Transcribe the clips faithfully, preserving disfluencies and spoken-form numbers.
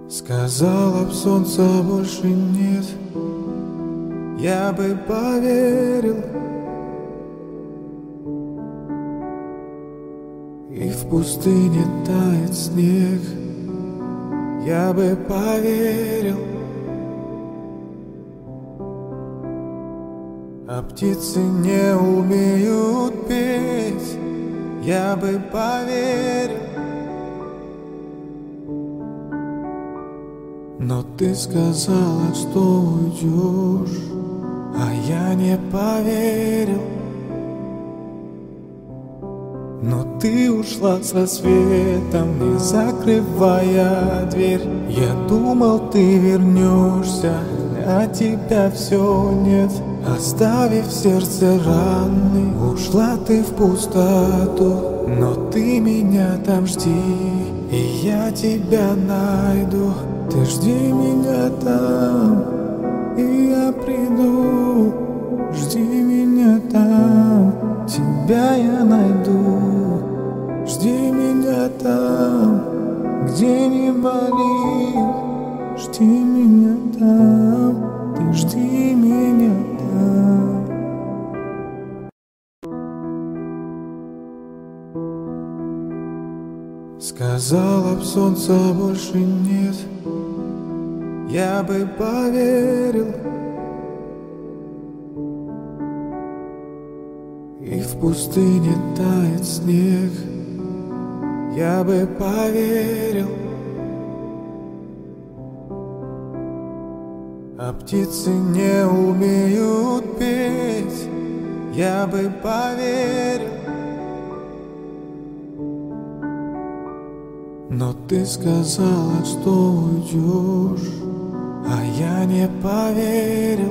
Сказала б, солнца больше нет, я бы поверил. И в пустыне тает снег, я бы поверил. А птицы не умеют петь, я бы поверил. Но ты сказала, что уйдешь, а я не поверил. Но ты ушла с рассветом, не закрывая дверь. Я думал, ты вернешься, а тебя все нет. Оставив в сердце раны, ушла ты в пустоту. Но ты меня там жди, и я тебя найду. Ты жди меня там, и я приду. Жди меня там, тебя я найду. Жди меня там, где не болит. Жди меня там, ты жди меня там. Сказала б, солнца больше нет, я бы поверил. И в пустыне тает снег, я бы поверил. А птицы не умеют петь, я бы поверил. Но ты сказала, что уйдешь, а я не поверил.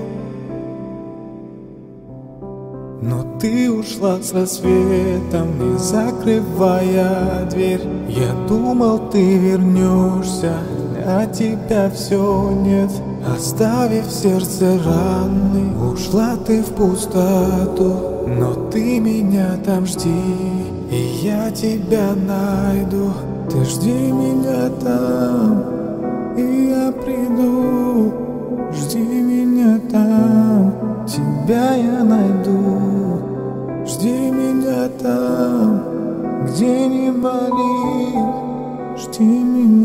Но ты ушла с рассветом, не закрывая дверь. Я думал, ты вернешься, а тебя все нет. Оставив в сердце раны, ушла ты в пустоту. Но ты меня там жди, и я тебя найду. Ты жди меня там, и я приду. Жди меня там, тебя я найду. Жди меня там, где не болит. Жди меня.